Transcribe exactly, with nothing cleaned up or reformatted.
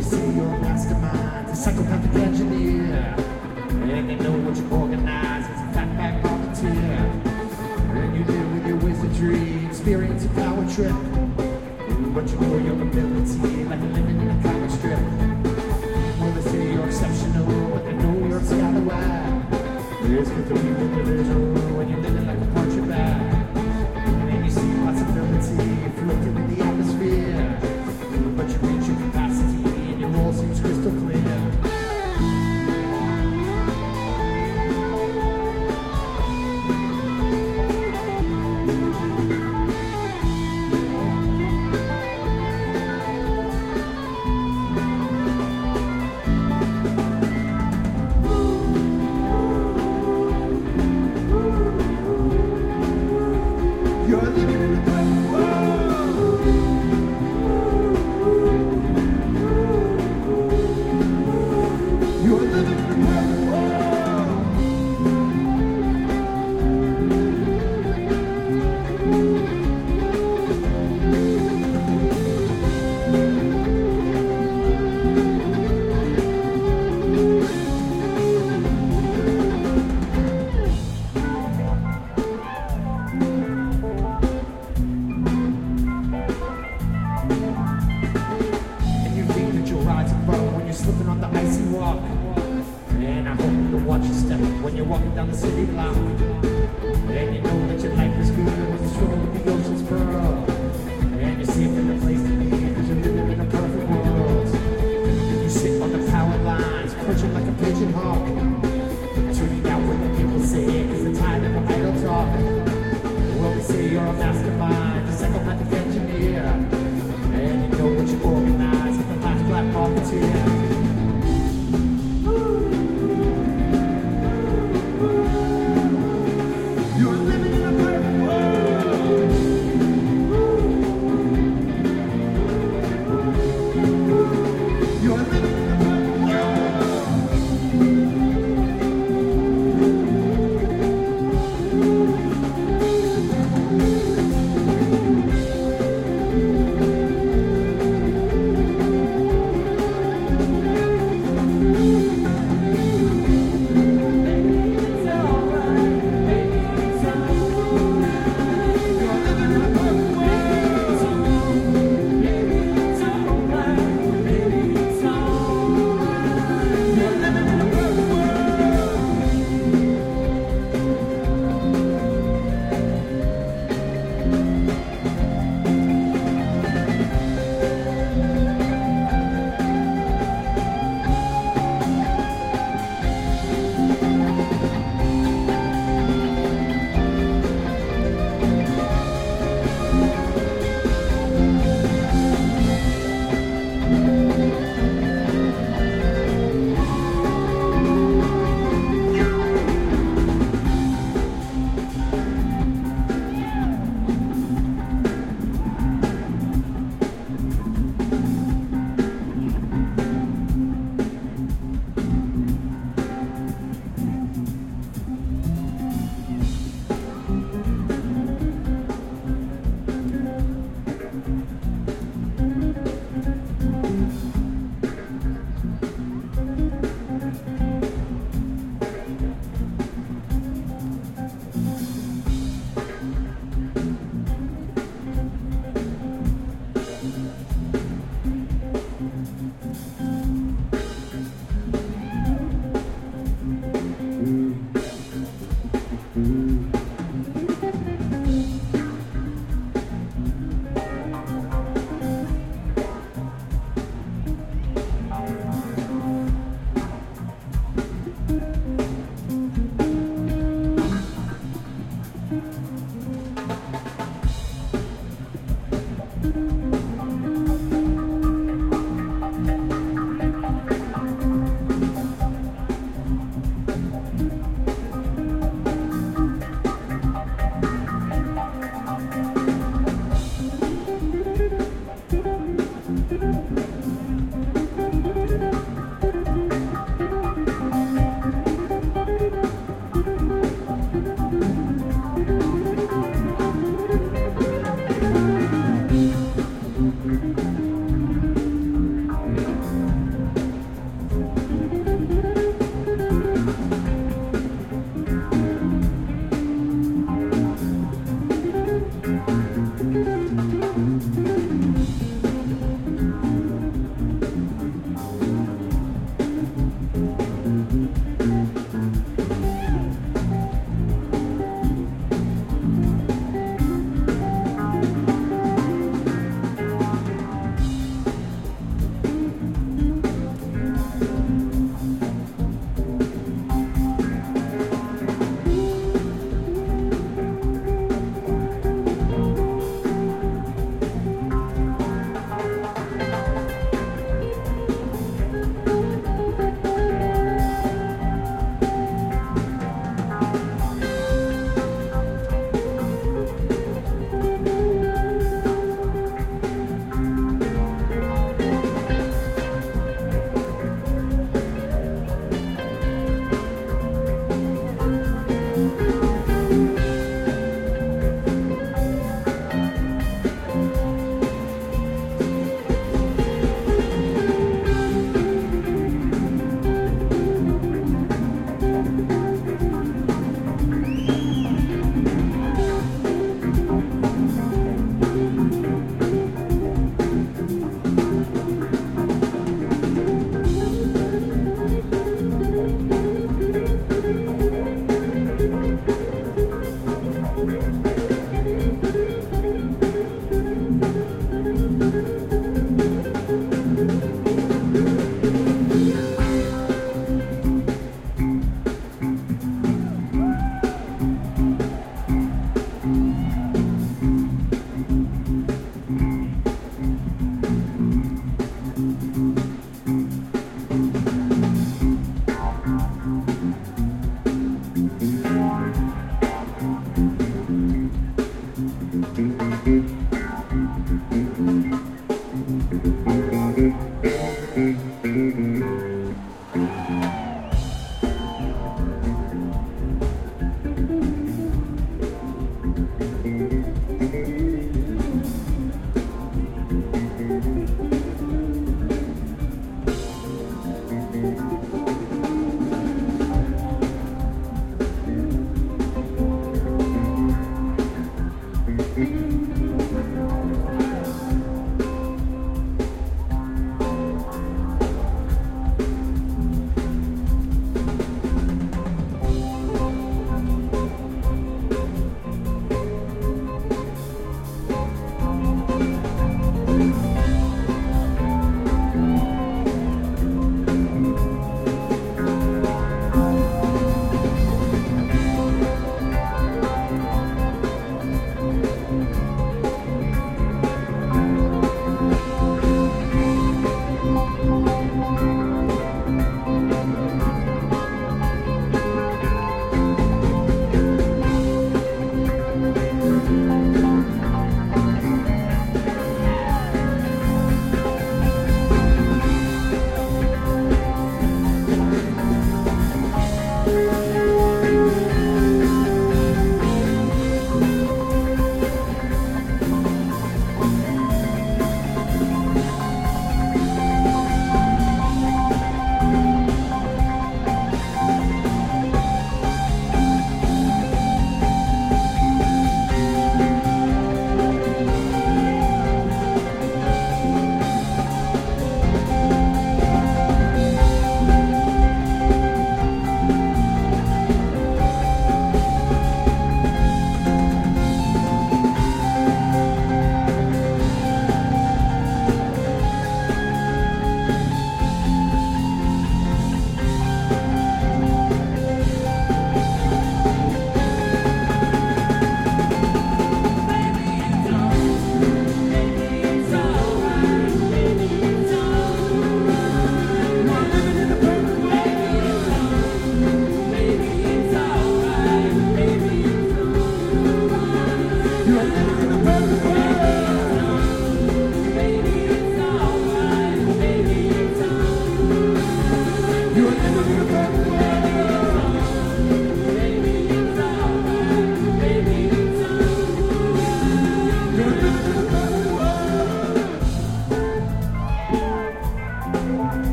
they say you're a mastermind, a psychopathic engineer. And they know what you organize as a fatback volunteer. And you live with your wizardry, experience a power trip. But you know your ability like living in a comic strip. Well, they say you're exceptional, but they know you're a scallywag. It's good to be individual when you're living like a puncher bag. And you see possibility floating in the atmosphere. But you reach your capacity and your role seems crystal clear. Slipping on the icy walk, and I hope you watch your step when you're walking down the city block. And you know that your life is good when you swim with the ocean's pearl. And you're safe in the place to be because you're living in a perfect world. You sit on the power lines, perching like a pigeon hawk, tuning out what the people say because they're tired of the idle talk. Well, they say you're a mastermind, a psychopathic engineer, and you know what you organize with the last black volunteer. Thank